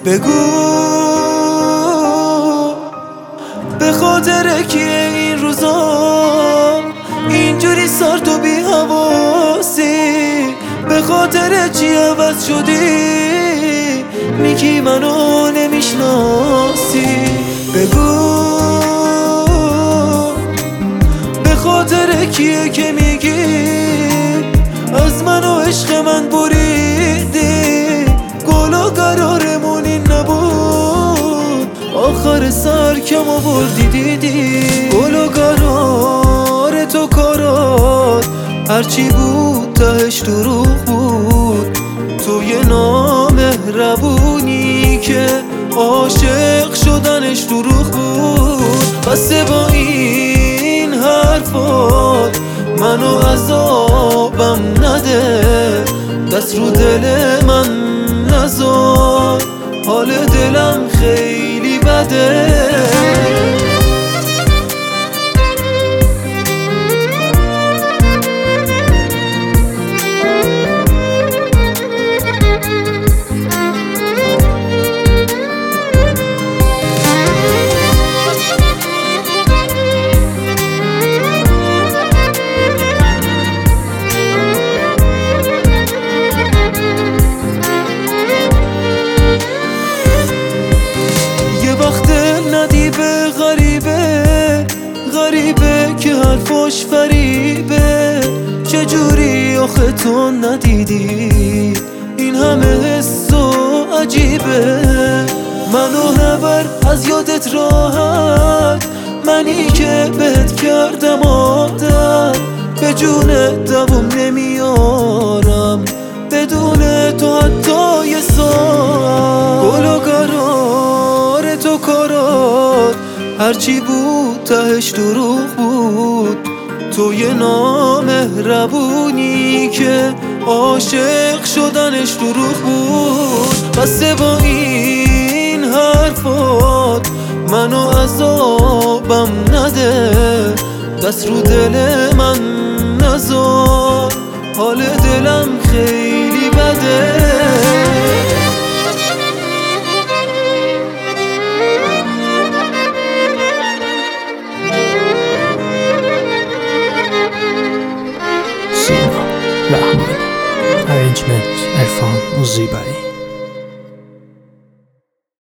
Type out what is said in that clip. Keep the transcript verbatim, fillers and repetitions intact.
بگو به خاطر کیه این روزا اینجوری سرد و بی حواسی؟ به خاطر چی عوض شدی؟ میگی منو نمیشناسی. بگو به خاطر کیه که میگی از من و عشق من بریدی؟ گل و قرارمون این نبود، آخر سر کم آوردی دیدی. گل و قرار تو کارات هرچی بود تهش دروغ بود. تو یه نامهربونی که عاشق شدنش دروغ بود. بسه با این حرفات منو عذابم نده، دست رو دل من نذار، حال دلم خیلی بده. ندیبه غریبه غریبه که حرفاش فریبه. چجوری آخه تو ندیدی این همه حس و عجیبه؟ منو نبر از یادت راحت، منی که بهت کردم عادت. به جون دوم نمیارم بدون تو حتی یه ساعت. گل و قرار تو کارات هرچی بود تهش دروغ بود. تو یه نامهربونی که عاشق شدنش دروغ بود. بسه با این حرفات منو عذابم نده، دست رو دل من نذار، حال دلم خیلی بده. Arrangement عرفان موزیبایی.